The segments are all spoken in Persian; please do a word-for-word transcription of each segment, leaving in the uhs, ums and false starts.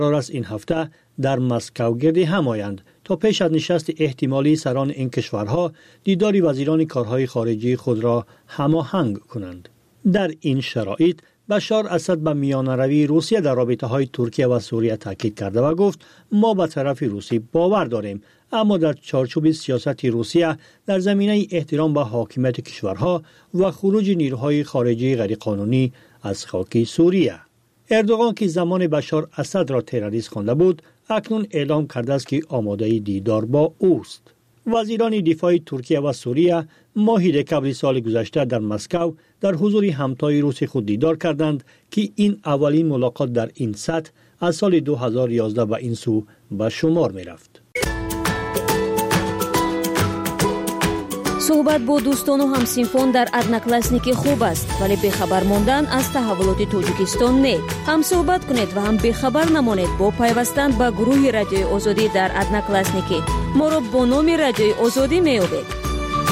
قرار است این هفته در مسکو گرد هم آیند تا پیش از نشست احتمالی سران این کشورها دیدار وزیران کارهای خارجی خود را هماهنگ کنند. در این شرایط بشار اسد به میانروی روسیه در رابطه‌های ترکیه و سوریه تاکید کرده و گفت ما به طرف روسی باور داریم، اما در چارچوب سیاست روسیه در زمینه احترام به حاکمیت کشورها و خروج نیروهای خارجی غیرقانونی از خاک سوریه. اردوغان که زمان بشار اسد را تروریست خوانده بود، اکنون اعلام کرده است که آماده دیدار با اوست. وزیران دفاع ترکیه و سوریه ماه دکمبر سال گذشته در مسکو در حضور همتای روس خود دیدار کردند که این اولین ملاقات در این سطح از سال دو هزار و یازده و این سو به شمار می رفت. صحبت با دوستان و همسینفون در ادناکلاسنیکی خوب است، ولی بخبر ماندن از تحولات تاجیکستان نه. هم صحبت کنید و هم بخبر نمانید با پیوستن به گروه رادیوی آزادی در ادناکلاسنیکی. ما را با نام رادیوی آزادی میابید.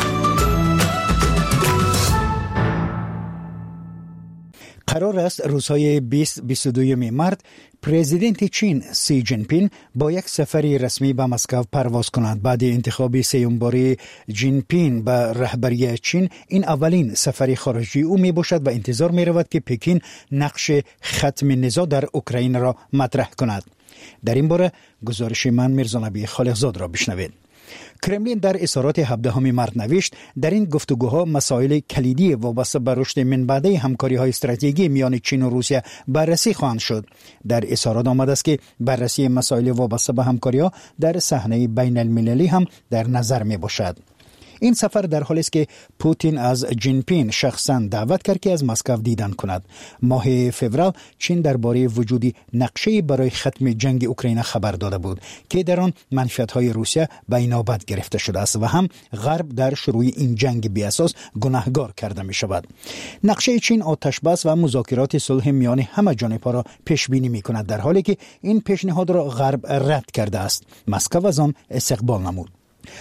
قرار است روزهای بیست تا بیست و دو مارس پرزیدنت چین سی جین پینگ با یک سفری رسمی به مسکو پرواز کند. بعد انتخاب سیوم باره جین پینگ به رهبری چین این اولین سفری خارجی او می باشد و انتظار می رود که پکین نقش ختم نزاع در اوکراین را مطرح کند. در این باره گزارش من میرزا نبی خالقزاد را بشنوید. کرملین در اظهارات هفدهم مارس نوشت در این گفتگوها مسائل کلیدی وابسته به رشد من بعده همکاری‌های استراتژیکی میان چین و روسیه بررسی خواهند شد. در اظهارات آمده است که بررسی مسائل وابسته به همکاری‌ها در صحنه بین المللی هم در نظر می باشد. این سفر در حالی است که پوتین از جین پینگ شخصا دعوت کرد که از مسکو دیدن کند. ماه فوریه چین درباره وجود نقشه برای ختم جنگ اوکراین خبر داده بود که در آن منفعت‌های روسیه به نوبت گرفته شده است و هم غرب در شروع این جنگ بی اساس گناهکار کرده می شود. نقشه چین آتش بس و مذاکرات صلح میان همه جانب‌ها را پیش بینی می کند، در حالی که این پیشنهاد را غرب رد کرده است. مسکو از آن استقبال نمود.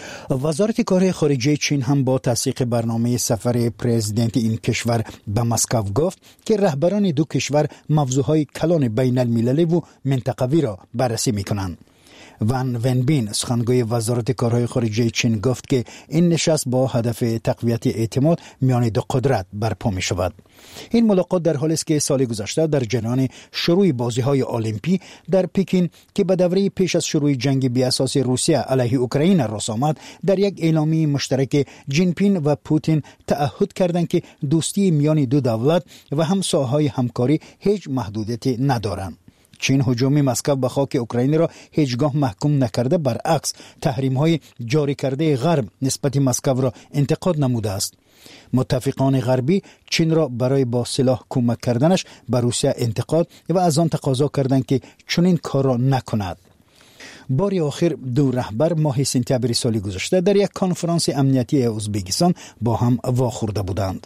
وزارت کار خارجه چین هم با تصدیق برنامه سفر پرزیدنت این کشور به مسکو گفت که رهبران دو کشور موضوعهای کلان بین المللی و منطقوی را بررسی می کنند. وان ونبین سخنگوی وزارت کارهای خارجه چین گفت که این نشست با هدف تقویت اعتماد میان دو قدرت برپا می شود. این ملاقات در حالی است که سال گذشته در جریان شروع بازی‌های المپی در پکین که به دوره پیش از شروع جنگ بی اساس روسیه علیه اوکراین رس آمد، در یک اعلامیه مشترک جین پینگ و پوتین تعهد کردند که دوستی میان دو دولت و هم ساحه‌های همکاری هیچ محدودیتی ندارند. چین هجوم مسکو به خاک اوکراین را هیچگاه محکوم نکرده، برعکس تحریم‌های جاری کرده غرب نسبت مسکو را انتقاد نموده است. متفقان غربی چین را برای با سلاح کمک کردنش به روسیه انتقاد و از آن تقاضا کردند که چنین کار را نکند. بار آخر دو رهبر ماه سپتامبر سال گذشته در یک کنفرانس امنیتی ازبکستان با هم واخورده بودند.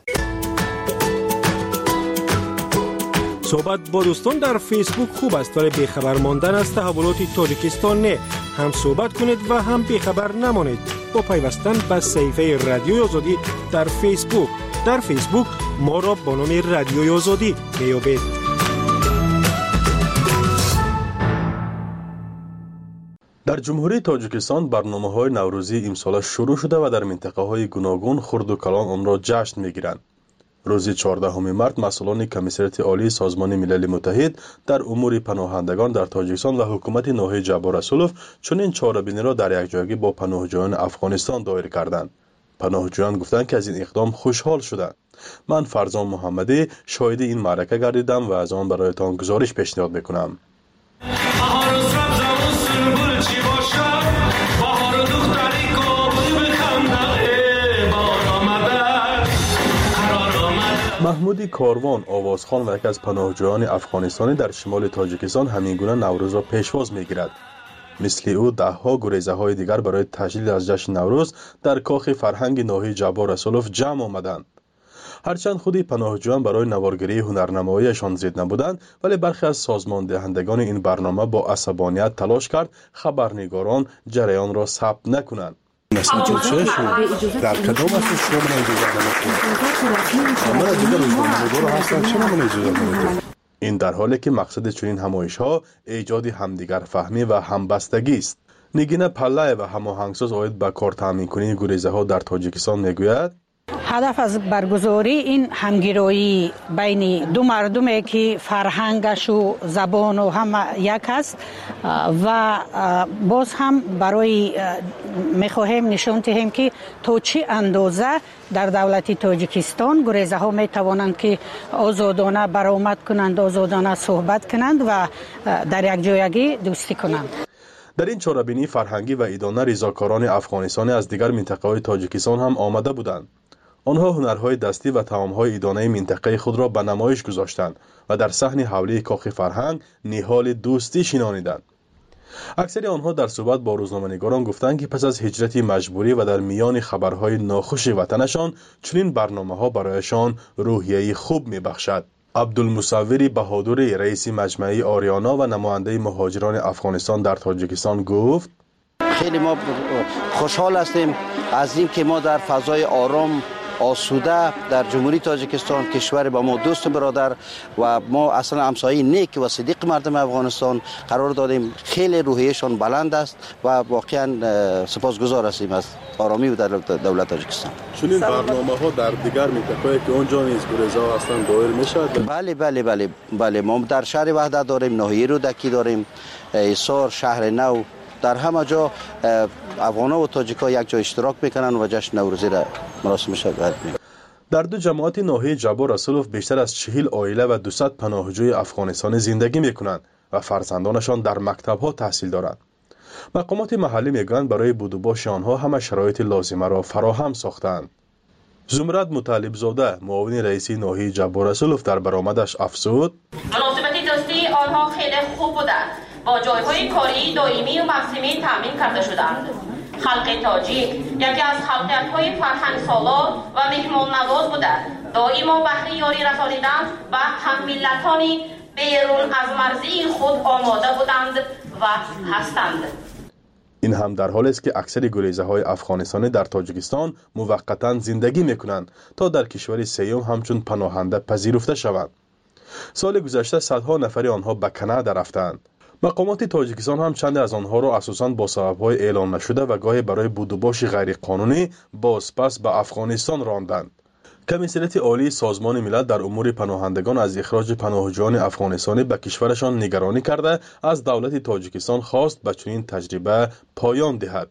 صحبت با دوستان در فیسبوک خوب است، ولی بیخبر ماندن از تحولات تاجیکستان نه. هم صحبت کنید و هم بیخبر نمانید با پیوستن به صفحه رادیوی آزادی در فیسبوک. در فیسبوک ما را با نام رادیوی آزادی میابید. در جمهوری تاجیکستان برنامه‌های نوروزی امسال شروع شده و در منطقه‌های گوناگون خرد و کلان آن را جشن می‌گیرند. روز چهاردهم مارس مسئولان کمیسریت عالی سازمان ملل متحد در امور پناهندگان در تاجیکستان و حکومت ناحیه جبار رسولوف چنین چهاره‌بینی را در یکجایی با پناهجویان افغانستان دایر کردند. پناهجویان گفتند که از این اقدام خوشحال شدند. من فرزان محمدی شاهد این معرکه گردیدم و از آن برایتان گزارش پیشنهاد میکنم. محمودی کاروان آوازخوان و یک از پناهجویان افغانستانی در شمال تاجیکستان همین گونه نوروز را پیشواز میگیرد. مثل او ده ها گریزه های دیگر برای تجلیل از جشن نوروز در کاخ فرهنگ ناحیه جبار رسولوف جمع آمدند. هرچند خودی پناهجویان برای نوارگری هنرنماییشان زید نبودند، ولی برخی از سازمان دهندگان این برنامه با عصبانیت تلاش کرد خبرنگاران جریان را ثبت نکنند. در کدام اساس شما من اجازه نمیدید؟ من دیگه روزنامه‌نگار هستم، چرا من اجازه نمیدید؟ این در حالی که مقصد چنین همایش‌ها ایجاد همدیگر فهمی و همبستگی است. نگین پلای و هماهنگساز آید به کار تامین کنی گریزه‌ها در تاجیکستان میگوید هدف از برگزاری این همگرایی بین دو مردمی که فرهنگش و زبان و هم یک است و باز هم برای میخواهیم نشان دهیم که تا چه اندازه در دولت تاجیکستان گریزه ها می توانند که آزادانه برآمد کنند، آزادانه صحبت کنند و در یک جایگی دوستی کنند. در این چاره‌بینی فرهنگی و ایدانه ریزاکاران افغانستانی از دیگر منطقه‌های تاجیکستان هم آمده بودند. آنها هنرهای دستی و طعام‌های ایدانه منطقه خود را به نمایش گذاشتند و در صحن حوله کاخ فرهنگ نهال دوستی شنانیدند. اکثر آنها در صحبت با روزنامه‌نگاران گفتند که پس از هجرت مجبوری و در میان خبرهای ناخوش وطنشان چنین برنامه‌ها برایشان روحیه خوب می‌بخشد. عبدالمصوری بهادری رئیس مجمع آریانا و نماینده مهاجران افغانستان در تاجیکستان گفت خیلی ما خوشحال هستیم از این که ما در فضای آرام آسوده در جمهوری تاجیکستان کشور با ما دوست برادر و ما اصلا همسایه نیک و صدیق مردم افغانستان قرار دادیم. خیلی روحیهشان بلند است و واقعا سپاسگزار هستیم از آرامی و دولت تاجیکستان. چنین برنامه‌ها در دیگر منطقه‌ای که اونجا نیز گریزه‌ها هستند دایر میشد؟ بله بله بله بله ما در شهر وحدت داریم، ناحیه رودکی داریم، ایسار، شهر نو، در همه جا افغان‌ها و تاجیک‌ها یک جا اشتراک میکنن و جشن نوروزی را مراسمش برگزار میکنن. در دو جماعت ناحیه جبار رسولوف بیشتر از چهل عائله و دویست پناهجوی افغانستانی زندگی میکنند و فرزندانشان در مکتب‌ها تحصیل دارند. مقامات محلی میگویند برای بود و باش آنها همه شرایط لازمه را فراهم ساختند. زمرد مطلب زاده معاون رئیس ناحیه جبار رسولوف در برآمدش افزود مناسبت دوستی آنها خیلی خوب بودند. با جایهای کاری دائمی و موسمی تامین کرده شدند. خلق تاجیک یکی از خلقیت‌های فرهنگ سالار و مهمان نواز بوده. دائما بهره یاری رسانیدند و هم ملتانی بیرون از مرزی خود آماده بودند و هستند. این هم در حالی است که اکثر گریزه‌های افغانستانی در تاجیکستان موقتاً زندگی می‌کنند تا در کشور سیوم همچون پناهنده پذیرفته شوند. سال گذشته صدها نفر آنها به کانادا رفتند. مقامات تاجیکستان هم چند از آنها را اساساً با سبب‌های اعلام نشده و گاهی برای بود و باش غیرقانونی بازپس به افغانستان راندند. کمیسریت عالی سازمان ملل در امور پناهندگان از اخراج پناهجویان افغانستانی به کشورشان نگرانی کرده از دولت تاجیکستان خواست به چنین تجربه پایان دهد.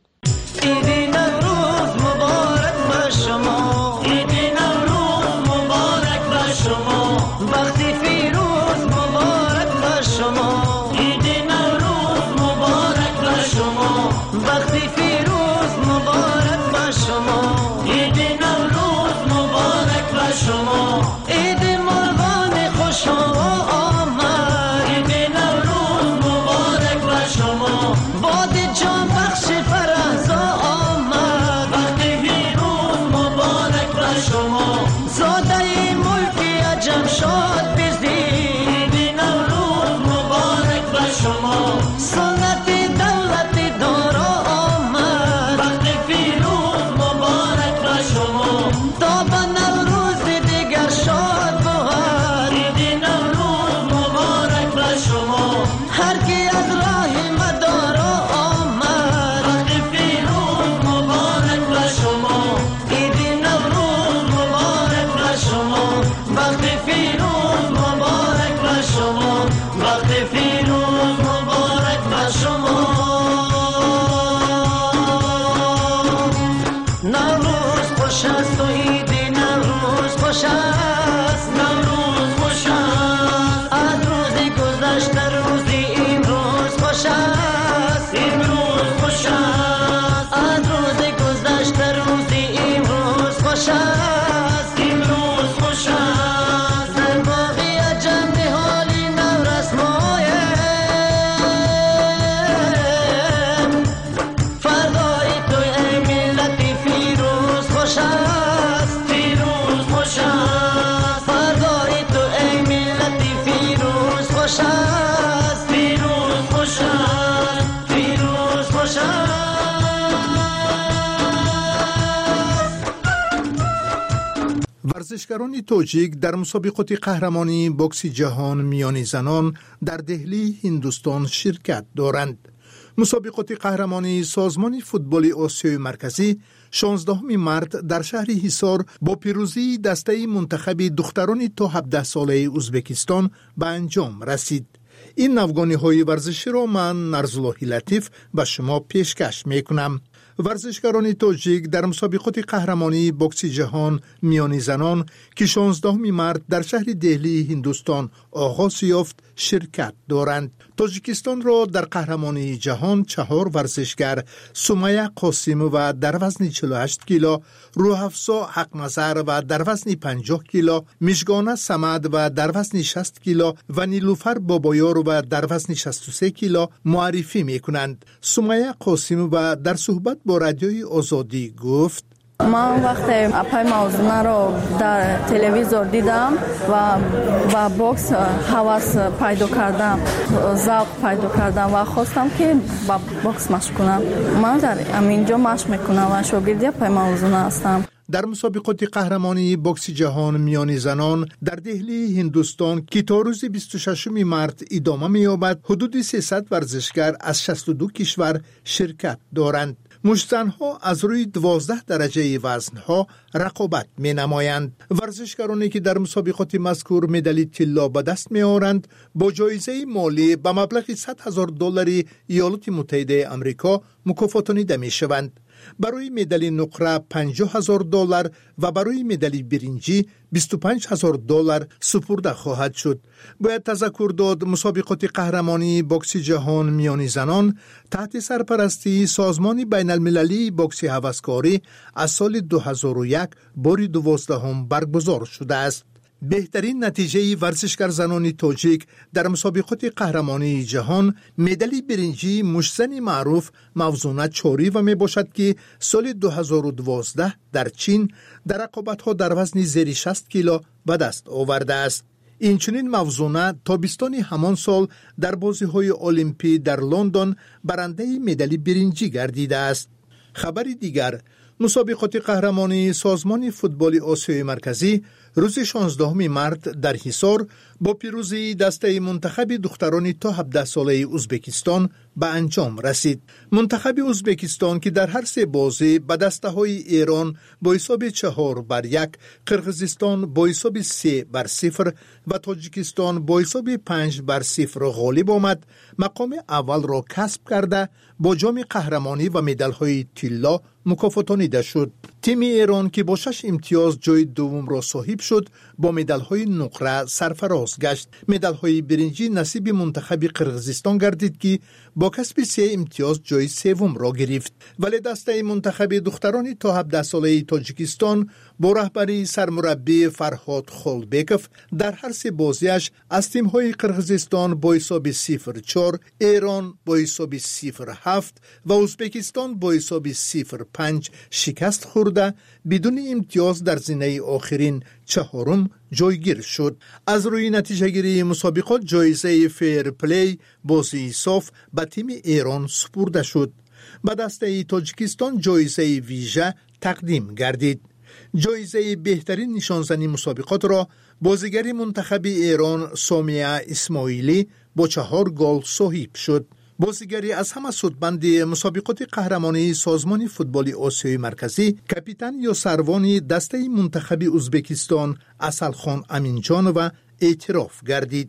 ورزشکاران تاجیک در مسابقات قهرمانی بوکس جهان میان زنان در دهلی هندوستان شرکت دارند. مسابقات قهرمانی سازمان فوتبال آسیای مرکزی شانزدهم مارس در شهر حصار با پیروزی دسته منتخب دختران تا هفده ساله ازبکستان به انجام رسید. این نوگانی‌های ورزشی را من نرزالله لطیف به شما پیشکش میکنم. ورزشکاران تاجیک در مسابقات قهرمانی بوکس جهان میان زنان که شانزدهم مارس در شهر دهلی هندوستان آغاز یافت شرکت دارند. تاجیکستان را در قهرمانی جهان چهار ورزشگر سمیه قاسم و در وزن چهل و هشت کیلو، روحافزا حق نظر و در وزن پنجاه کیلو، مژگانه صمد و در وزن شصت کیلو و نیلوفر بابایار و در وزن شصت و سه کیلو معرفی میکنند. سمیه قاسم و در صحبت با رادیوی آزادی گفت: من وقتی پای موضوع رو در تلویزیون دیدم و با بوکس هوس پیدا کردم، ذوق پیدا کردم و خواستم که با بوکس مشق کنم. من در اینجا مشق میکنم و شاگردی پای موضوع هستم. در مسابقات قهرمانی بوکس جهان میان زنان در دهلی هندوستان که تا روز بیست و ششم مارس ادامه می‌یابد، حدود سیصد ورزشگر از شصت و دو کشور شرکت دارند. مشت‌زن‌ها از روی دوازده درجه وزن‌ها رقابت می‌نمایند. ورزشکارانی که در مسابقات مذکور مدال طلا به دست می‌آورند با جایزه مالی به مبلغ صد هزار دلار ایالات متحده آمریکا مکافاتانیده می‌شوند. برای مدال نقره پنجاه هزار دلار و برای مدال برنجی بیست و پنج هزار دلار سپرده خواهد شد. باید تذکر داد مسابقات قهرمانی بوکس جهان میان زنان تحت سرپرستی سازمان بین المللی بوکس هوسکاری از سال دو هزار و یک بار دوازدهم برگزار شده است. بهترین نتیجه ورزشکار زنان تاجیک در مسابقات قهرمانی جهان مدال برنجی مشتزن معروف موزونه چوری و می باشد که سال دو هزار و دوازده در چین در رقابت‌ها در وزن زیر شصت کیلو به دست آورده است. این چنین موزونه تابستان همان سال در بازی‌های المپی در لندن برنده مدال برنجی گردیده است. خبر دیگر، مسابقات قهرمانی سازمان فوتبال آسیای مرکزی روز شانزدهم مارس در حصار با پیروزی دسته منتخب دختران تا هفده ساله ازبکستان به انجام رسید. منتخب ازبکستان که در هر سه بازی به دسته های ایران با حساب چهار بر یک، قرقیزستان با حساب سه بر صفر و تاجیکستان با حساب پنج بر صفر غالب آمد، مقام اول را کسب کرده با جام قهرمانی و مدال های طلا مکافاتانیده شد. تیم ایران که با شش امتیاز جای دوم را صاحب شد با مدال های نقره سرفراز گشت. مدال های برنجی نصیب منتخب قرقیزستان گردید که با کسب سه امتیاز جای سوم را گرفت. ولی دسته منتخب دختران تا هفده ساله تاجیکستان با رهبری سرمربی فرهاد خولبکوف در هر سه بازیش از تیم های قرقیزستان با حساب صفر چهار، ایران با حساب صفر هفت و ازبکستان با حساب صفر پنج شکست خورده بدون امتیاز در زینه آخرین چهارم جایگیر شد. از روی نتیجه گیری مسابقات جایزه فیر پلی بازی صاف به تیم ایران سپرده شد. به دسته تاجیکستان جایزه ویژه تقدیم گردید. جایزه بهترین نشانزنی مسابقات را بازیگر منتخب ایران سامیه اسماعیلی با چهار گل صاحب شد. بازیگری از همه سودمند مسابقات قهرمانی سازمان فوتبال آسیای مرکزی کاپیتان یا سروانی دسته منتخب ازبکستان اصلخان امینجان و اعتراف گردید.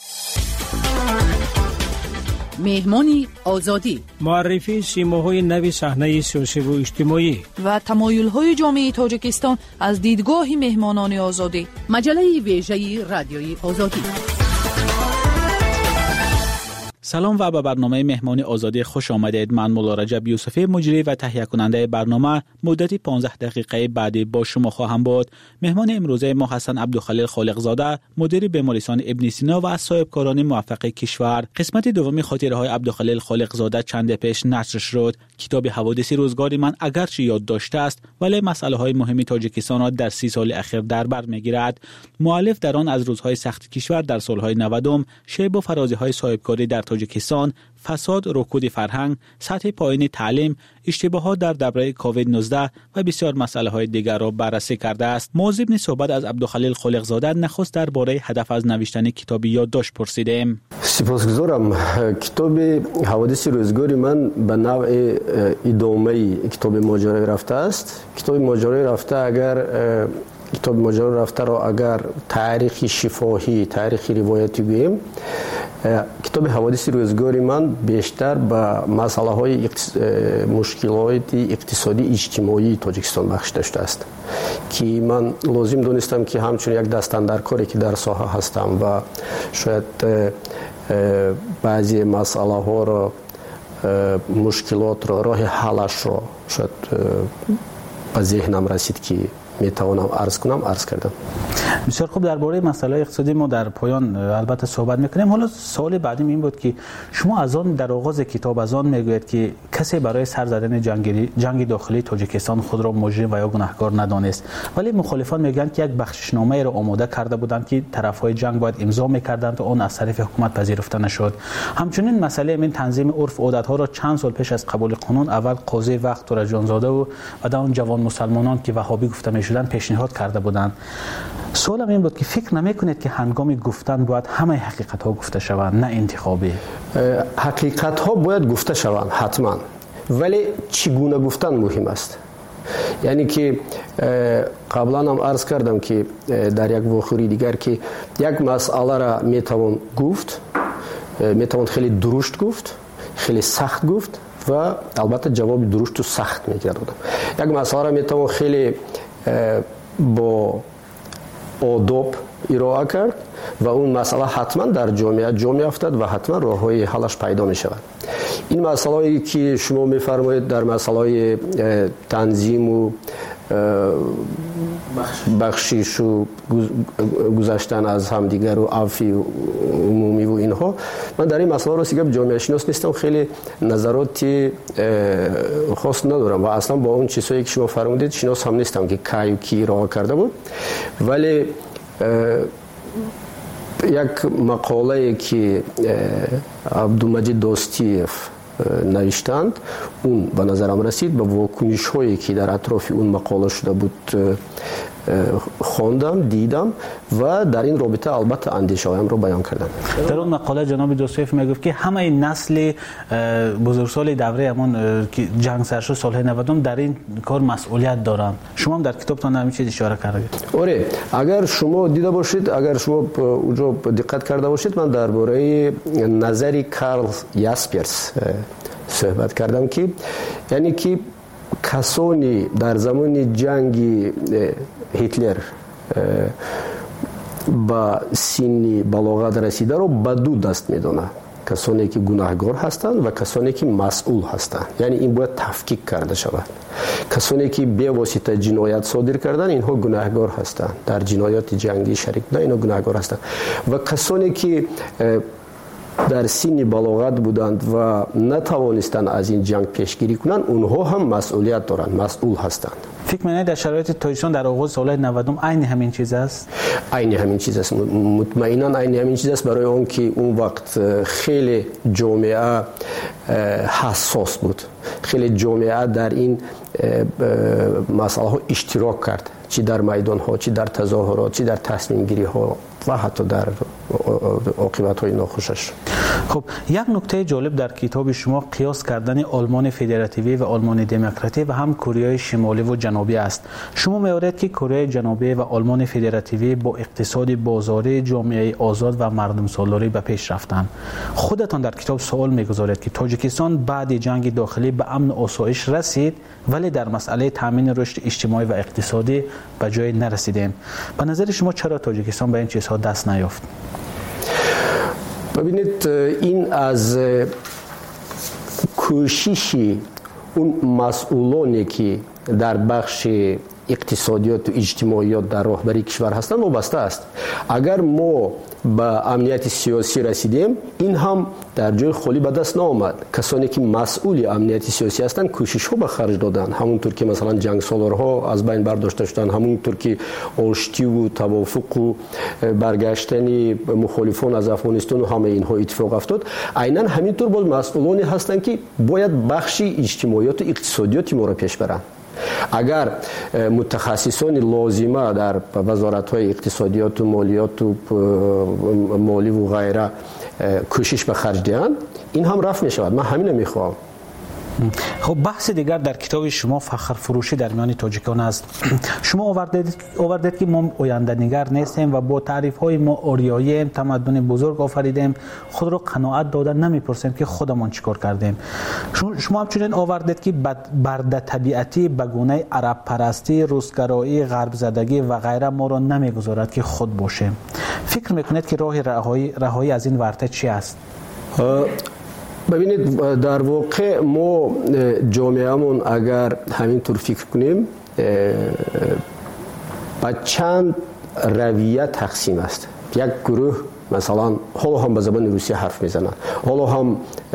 مهمانی آزادی، معرفی سیماهای نوی صحنه سیاسی و اجتماعی و تمایل‌های جامعه تاجیکستان از دیدگاه مهمانان آزادی. مجله ویژه رادیوی آزادی. سلام و به برنامه مهمانی آزادی خوش آمدید. من مولا رجب یوسفی مجری و تهیه کننده برنامه مدتی پانزده دقیقه بعدی با شما خواهم بود. مهمان امروزه ما حسن عبدالخلیل خالقزاده، مدیر بیمارستان ابن سینا و از صاحبکاران موفق کشور. قسمت دوم خاطره های عبدالخلیل خالقزاده چند پیش نشر شد. کتاب حوادث روزگار من اگرچه یاد داشته است ولی مسئله های مهم تاجیکستان را در سی سال اخیر در بر میگیرد. مؤلف در آن از روزهای سخت کشور در سالهای نود شیب و فرازی های صاحبکاری در تاجیکستان فساد، رکود فرهنگ، سطح پایین تعلیم، اشتباهات در دوره کووید نوزده و بسیار مسائل های دیگر را بررسی کرده است. موضوع صحبت از عبدالخلیل خالقزاده نخست درباره هدف از نوشتن کتاب یادداشت پرسیدیم. سپاسگزارم. کتاب حوادث روزگاری من به نوع ادامه کتاب ماجرای رفته است. کتاب ماجرای رفته اگر کتاب ماجرای رفته را اگر تاریخ شفاهی، تاریخ روایتی گوییم، کتاب حوادث روزگاری من بیشتر به مسئله های اقتص... مشکلات اقتصادی اجتماعی تاجیکستان بخش داشته است که من لازم دونستم که همچون یک دستاندرکاری که در ساحه هستم و شاید بعضی مسئله ها را، مشکلات را، راه حلش را شاید به ذهنم رسید که میتوانم عرض کنم، عرض کردم. بسیار خوب. درباره مسئله اقتصادی ما در پایان البته صحبت میکنیم. حالا سوال بعدیم این بود که شما از آن در آغاز کتاب از آن میگوید که کسی برای سر زدن جنگ جنگ داخلی تاجیکستان خود را مجرم و یا گناهکار ندانست، ولی مخالفان میگن که یک بخششنامه را آماده کرده بودند که طرفهای جنگ باید امضا میکردند و آن از طرف حکومت پذیرفته نشد. همچنین مسئله این تنظیم عرف و عادت‌ها را چند سال پیش از قبول قانون اول قاضی وقت تورجانزاده و بعد اون جوان مسلمانان که وهابی گفته میشدن پیشنهاد کرده بودند. سوالم این بود که فکر نمی‌کنید که هنگام گفتن باید همه حقیقت ها گفته شوند، نه انتخابی؟ حقیقت ها باید گفته شوند حتما، ولی چگونه گفتن مهم است. یعنی که قبلا هم عرض کردم که در یک واقعه دیگر که یک مسئله را میتوان گفت، میتوان خیلی درشت گفت، خیلی سخت گفت و البته جواب درشت و سخت میگردم. یک مسئله را میتوان خیلی با آداب ارائه کرد و اون مسئله حتما در جامعه جا میافتد و حتما راههای حلش پیدا می شود. این مسئله که شما میفرمایید در مسئله تنظیم و بخشش و گذشتن از همدیگر و عفی و عمومی و اینها، من در این مسئله راستی که جامعه شناس نیستم، خیلی نظراتی خاص ندارم و اصلا با اون چیزایی که شما فرمودید شناس هم نیستم که کی و کی راه کرده بود. ولی یک مقاله که عبدالمجید داستیف نوشتند، اون به نظرم رسید، به واکنش هایی که در اطراف اون مقاله شده بود خواندم، دیدم و در این رابطه البته اندیشه هایم رو بیان کردم. در اون مقاله جناب دوستویف میگفت که همه نسل بزرگسال دوره همان که جنگ سر شد سال نود در این کار مسئولیت دارن. شما هم در کتابتان همین چیز اشاره کردید. آره، اگر شما دیده باشید، اگر شما اونجا دقت کرده باشید، من درباره نظری کارل یاسپرس صحبت کردم که یعنی که کسانی در زمان جنگ هیتلر با سن بلاغت رسیده رو به دو دست میدونه، کسانی که گناهکار هستند و کسانی که مسئول هستند. یعنی این باید تفکیک کرده شود. کسانی که به واسطه جنایت صادر کردن اینها گناهکار هستند، در جنایات جنگی شریک بودن اینها گناهکار هستند و کسانی که در سن بلاغت بودند و نتوانستند از این جنگ پیشگیری کنند، اونها هم مسئولیت دارند، مسئول هستند. فکر می‌کنید در شرایط تاجیکستان در آغاز سال نود عین همین چیز است؟ عین همین چیز است، مطمئنا عین همین چیز است، برای اون که اون وقت خیلی جامعه حساس بود، خیلی جامعه در این مسئله ها اشتراک کرد، چی در میدان ها، چی در تظاهرات، چی در تصمیم گیری ها و حتی در عاقبت های ناخوشش. خب یک نکته جالب در کتاب شما قیاس کردن آلمان فدراتیوی و آلمان دموکراتی و هم کره شمالی و جنوبی است. شما می‌آورید که کره جنوبی و آلمان فدراتیوی با اقتصاد بازاری، جامعه آزاد و مردم سالاری به پیش رفتند. خودتان در کتاب سوال می‌گذارید که تاجیکستان بعد جنگ داخلی به امن و آسایش رسید ولی در مسئله تامین رشد اجتماعی و اقتصادی به جای نرسیدیم. به نظر شما چرا تاجیکستان به این چیزها دست نیافت؟ ببینید، این از کوشش اون مسئولانی که در بخش اقتصادیات و اجتماعیات در راهبری کشور هستند وابسته است. اگر ما به امنیت سیاسی رسیدیم این هم در جای خالی به دست نآمد. کسانی که مسئول امنیت سیاسی هستند کوشش ها به خرج دادند، همونطور که مثلا جنگ سالارها از بین برداشته شدند، همونطور که آشتی و توافق و برگشتن مخالفان از افغانستان و همه اینها اتفاق افتاد. عیناً همینطور باز مسئولانی هستند که باید بخش اجتماعیات و اقتصادیات ما را پیش برند. اگر متخصصان لازمه در وزارت‌های اقتصادیات و مالیات و مالی و غیره کوشش به خرج دهند این هم رفع می شود. من همین میخوام. خب بحث دیگر در کتاب شما فخر فروشی در میان تاجیکان است. شما آوردید آوردید که ما آینده نگر نیستیم و با تعریف های ما اوریاییم، تمدن بزرگ آفریدیم، خود را قناعت دادن نمیپرسیم که خودمان چیکار کردیم. شما همچنین آوردید که برده طبیعتی به گونه عرب پرستی، روسگرایی، غرب زدگی و غیره ما را نمیگذارد که خود باشیم. فکر میکنید که راه رهایی رهایی از این ورطه چی است؟ ببینید در واقع ما جامعهمون اگر همینطور فکر کنیم با چند رویه تقسیم است. یک گروه مثلا حالا هم به زبان روسی حرف میزنن، حالا هم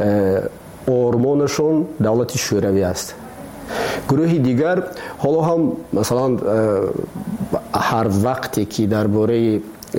آرمانشون دولت شوروی است. گروه دیگر حالا هم مثلا هر وقتی که درباره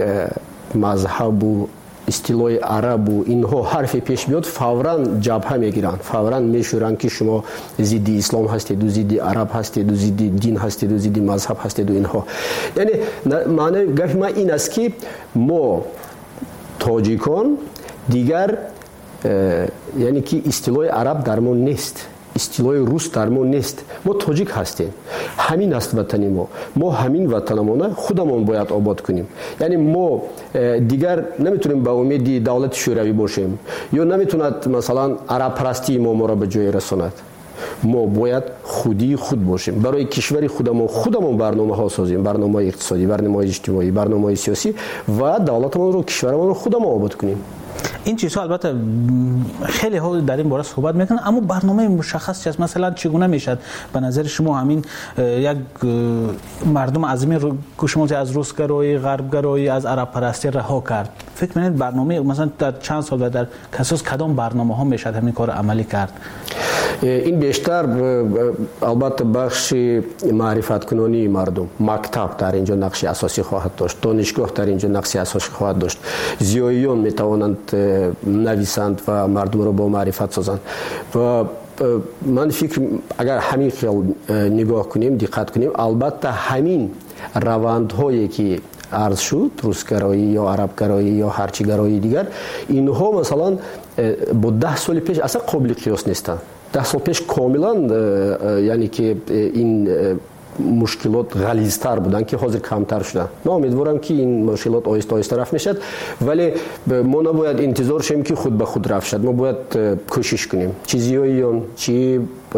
مذهب و استیلای عرب و اینها حرفی پیش بیاد فوراً جبهه میگیرن، فوراً میشورن که شما ضد اسلام هستید و ضد عرب هستید و ضد دین هستید و ضد مذهب هستید و اینها. یعنی معنی گفت ما این است که ما تاجیکان دیگر یعنی که استیلای عرب در ما نیست، استیلای روس در ما نیست. ما تاجیک هستیم، همین است وطن ما. ما همین وطنمون خودمون باید آباد کنیم. یعنی ما دیگر نمیتونیم به امید دولت شوروی باشیم یا نمیتوند مثلا عرب پرستی ما ما را به جای رساند. ما باید خودی خود باشیم، برای کشور خودمون خودمون برنامه ها سازیم، برنامه اقتصادی، برنامه اجتماعی، برنامه سیاسی و دولتمون رو کشورمون رو خودمون آباد کنیم. این چیزها البته خیلی ها در این باره صحبت میکنن، اما برنامه مشخص چیست؟ مثلا چگونه میشد به نظر شما همین یک مردم عظیمی رو که شما از روسگرایی، غربگرایی، از عرب پرستی رها کرد؟ فکر میکنید برنامه مثلا در چند سال و در کساس کدام برنامه ها میشد همین کار عملی کرد؟ این بیشتر البته بخش معرفت کنانی مردم، مکتب در اینجا نقش اساسی خواهد داشت، دانشگاه در اینجا نقش اساسی خواهد داشت. زیاییان میتوانند نویسند و مردم را با معرفت سازند و من فکر اگر همین خیال نگاه کنیم، دقت کنیم، البته همین روندهایی که عرض شد، روسگرایی یا عربگرایی یا هرچی گرایی دیگر، اینها مثلا با ده سال پیش اصلا قابل قیاس نیستند. ده سال پیش کاملا یعنی که این مشکلات غلیظتر بودن که حاضر کمتر شدن. من امیدوارم که این مشکلات آهسته آهسته رفع میشد، ولی ما نباید انتظار شیم که خود به خود رفع شد. ما باید کوشش کنیم، چیزیاییان چی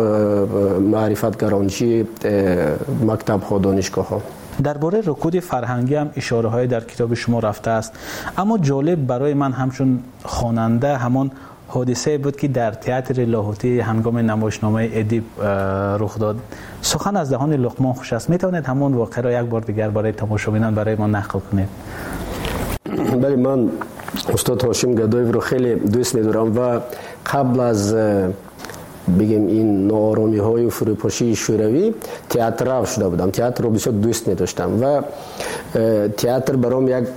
معرفتگران چی مکتب ها، دانشگاه ها. درباره رکود فرهنگی هم اشاره های در کتاب شما رفته است، اما جالب برای من همچون خواننده همان حادثه بود که در تئاتر لاهوتی هنگام نمایشنامه ادیب رخ داد. سخن از دهان لقمان خوش است. میتوانید همون واقعه را یک بار دیگر برای تماشاگران برای ما نقل کنید؟ بله، من استاد هاشم گدایف رو خیلی دوست می‌دارم و قبل از بگم این ناآرامی های و فروپاشی شوروی تئاتر رفت شده بودم. تئاتر رو بسیار دوست می داشتم و تئاتر برام یک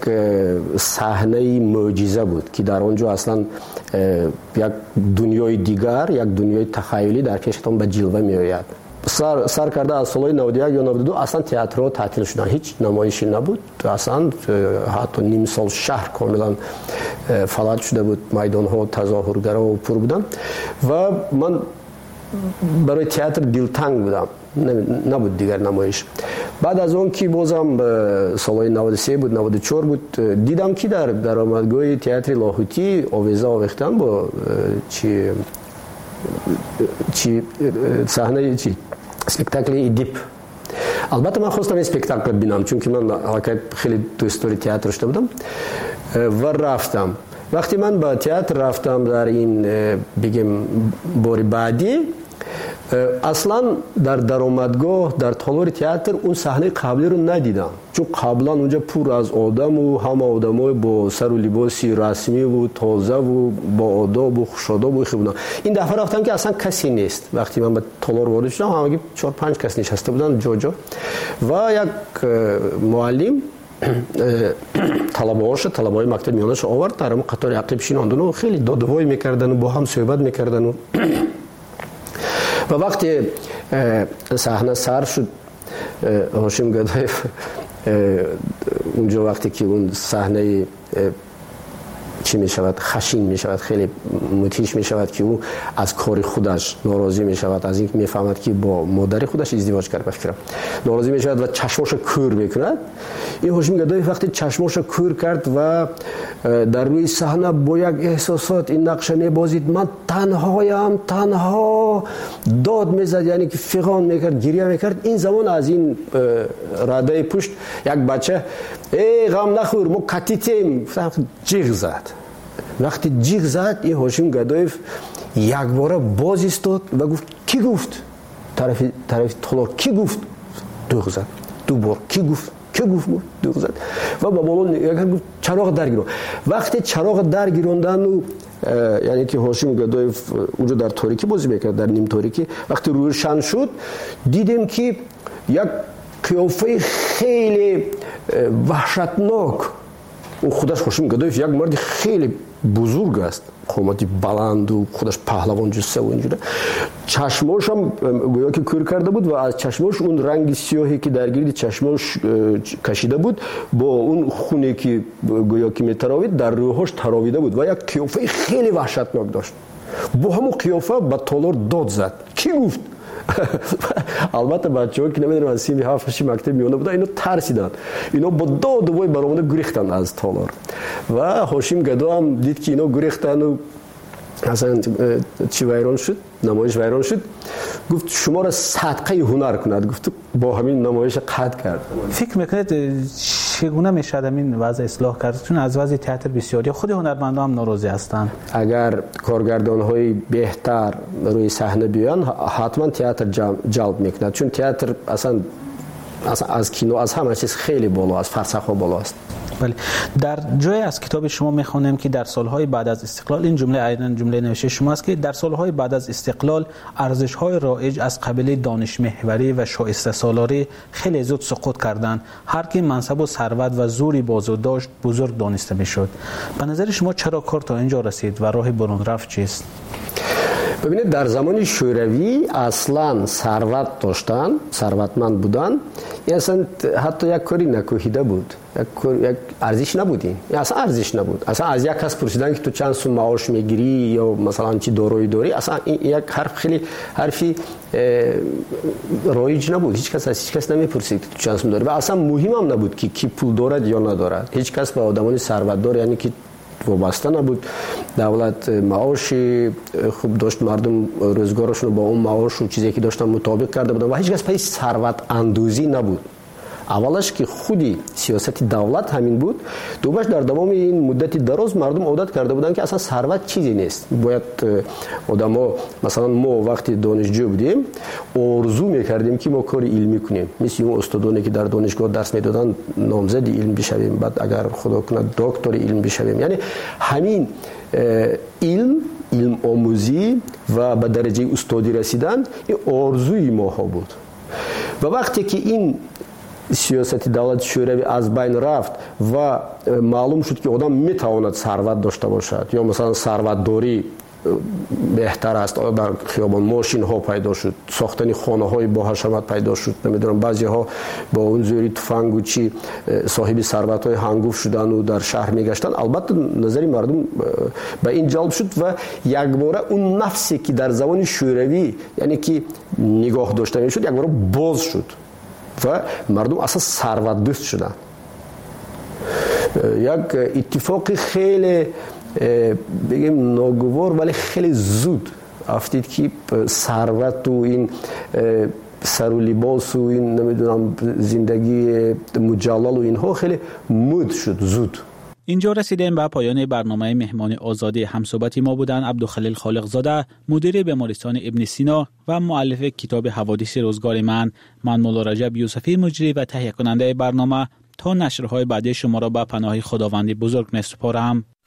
صحنه معجزه بود که در آنجا اصلا یک دنیای دیگر، یک دنیای تخیلی در پیشتان به جلوه می آید. سر, سر کرده از سال نود و یک یا نود و دو اصلا تئاترها تعطیل شدن، هیچ نمایشی نبود. اصلا حتی نیم سال شهر کاملا فلج شده بود، میدان ها تظاهرگرا و پر بودن و من برای تئاتر دلتنگ بودم، نبود دیگر نمایش. بعد از اون که بازم سال نود و سه بود، نود و چهار بود، دیدم که در درآمدگاه تئاتر لاهوتی آویزه آویختن با چی چی صحنه چی اسپکتاکل ادیب. البته من خواستم اسپکتاکل ببینم چون که من حقیقت خیلی دوست داری تئاتر شده بودم و رفتم. وقتی من با تئاتر رفتم در این بگم بار بعدی اصلا در درآمدگاه در تالار تئاتر اون صحنه قبلی رو ندیدم، چون قبلا اونجا پر از آدم و همه آدمای با سر و لباسی رسمی و تازه و با آداب و خوش‌آداب و خوبنا. این دفعه رفتم که اصلا کسی نیست. وقتی من به تالار وارد شدم همگی چهار پنج کس نشسته بودن جا جا و یک معلم طلبه‌هاش طلبه‌های مکتب میانش آورد در اون قطار عقب شیناندن و خیلی دادوایی میکردن و با هم صحبت میکردن و و وقتی صحنه سر شد هاشم گدایف اونجا وقتی که اون صحنه چی می شود خشین می شود خیلی متیش می شود که او از کار خودش ناراضی می شود، از اینکه می فهمد که با مادر خودش ازدواج کرده بفکرم ناراضی می شود و چشماش کور میکند. این هاشم گدایف وقتی چشماش کور کرد و در روی صحنه با یک احساسات این نقشه می بازید، من تنهایم تنها داد میزد، یعنی که فغان میکرد گریه میکرد. این زمان از این رده پشت یک بچه ای غم نخور ما کتیتیم جیغ زد. وقتی جیغ زد این هاشم گدایف یک بار باز ایستاد و گفت کی گفت؟ طرف طرف تالار کی گفت؟ دوغ زد. دو بار کی گفت؟ کی گفت؟ دوغ زد و با بالا نگاه گفت چراغ درگیرون. وقتی چراغ درگیروندن و یعنی که هاشم گدایف اونجا در تاریکی بازی میکرد، در نیم تاریکی، وقتی روشن شد دیدیم که یک قیافه خیلی وحشتناک. اون خودش هاشم گدایف یک مرد خیلی بزرگ است، قامتی بلند و خودش پهلوان جسه و اینجوره. چشماش هم گویا که کور کرده بود و از چشماش اون رنگ سیاهی که در گرد چشماش کشیده بود با اون خونی که گویا که میتراوید در روحش تراویده بود و یک قیافه خیلی وحشتناک داشت. با همون قیافه به تالار داد زد کی گفت؟ البته بچه‌ها که نمیدونم از سیمی هفتش مکتب میونه بودن اینو ترسیدن، اینا با داد و وای برآمده گریختن از تالار و هاشم گدا هم دید که اینا گریختن و اصلا چی ویران شد، نمایش ویران شد. گفت شما را صدقه هنر کند. گفت با همین نمایش قطع کرد. فکر میکنید چگونه میشه این وضع اصلاح کرد؟ چون از وضع تئاتر بسیاری خود هنرمندان هم ناراضی هستند. اگر کارگردان‌های بهتر روی صحنه بیان حتما تئاتر جلب میکند، چون تئاتر اصلا از کینو از همه چیز خیلی بالا، از فلسفه بالا است. بله. در جای از کتاب شما میخوانیم که در سالهای بعد از استقلال، این جمله عیناً جمله نوشته شما است که در سالهای بعد از استقلال ارزش‌های رایج از قبیل دانش محوری و شایسته سالاری خیلی زود سقوط کردند. هر کی منصب و ثروت و زوری بازو داشت بزرگ دانسته میشد. به نظر شما چرا کار تا اینجا رسید و راه برون رفت چیست؟ ببینید در زمان شوروی اصلا ثروت داشتن، ثروتمند بودن، این اصلا حتی یک کاری نکوهیده بود، یک یک ارزش نبودی، اصلا ارزش نبود. اصلا از یک کس پرسیدن که تو چند سوم معاش میگیری یا مثلا چی دارایی داری، اصلا این یک حرف خیلی حرفی رایج نبود. هیچ کس از هیچ کس نمیپرسید تو چند سوم داری و اصلا مهم هم نبود که کی پول دارد یا ندارد. هیچ کس به آدمان ثروتدار یعنی که وابسته نبود. دولت معاش خوب داشت، مردم روزگارشون با اون معاش و چیزی که داشتن مطابق کرده بودن و هیچ کس پای ثروت اندوزی نبود. اولش که خودی سیاست دولت همین بود، دومش در تمام این مدت دراز مردم عادت کرده بودن که اصلا ثروت چیزی نیست. باید آدما مثلا ما وقتی دانشجو بودیم آرزو میکردیم که ما کار علمی کنیم، مثل اون استادانی که در دانشگاه درس میدادن نامزد علم بشویم، بعد اگر خدا کنه دکتر علم بشویم. یعنی همین علم علم آموزی و به درجه استادی رسیدن این آرزوی ما ها بود. و وقتی که این سیاست دولت شوروی از بین رفت و معلوم شد که آدم میتواند ثروت داشته باشد یا مثلا ثروت داری بهتر است، در خیابان ماشین ها پیدا شد، ساختن خانه های با حشمت پیدا شد، نمیدونم بعضی ها با اون زوری تفنگ و چی صاحب ثروت های هنگوف شدن و در شهر میگشتن. البته نظری مردم به این جلب شد و یک باره اون نفسی که در زمان شوروی یعنی که نگاه داشته میشد یک باره باز شد و مردم اصلا ثروت دوست شدن. یک اتفاق خیلی بگیم ناگوار ولی خیلی زود افتید که ثروت و این سر و لباس و این نمیدونم زندگی مجلل و اینها خیلی مد شد زود. اینجا رسیدیم به پایان برنامه مهمان آزادی. همصحبت ما بودن عبدالخلیل خالق زاده، مدیر بیمارستان ابن سینا و مؤلف کتاب حوادث روزگار من. من مولا رجب یوسفی مجری و تهیه کننده برنامه تا نشرهای بعدی شما را به پناه خداوند بزرگ می‌سپارم.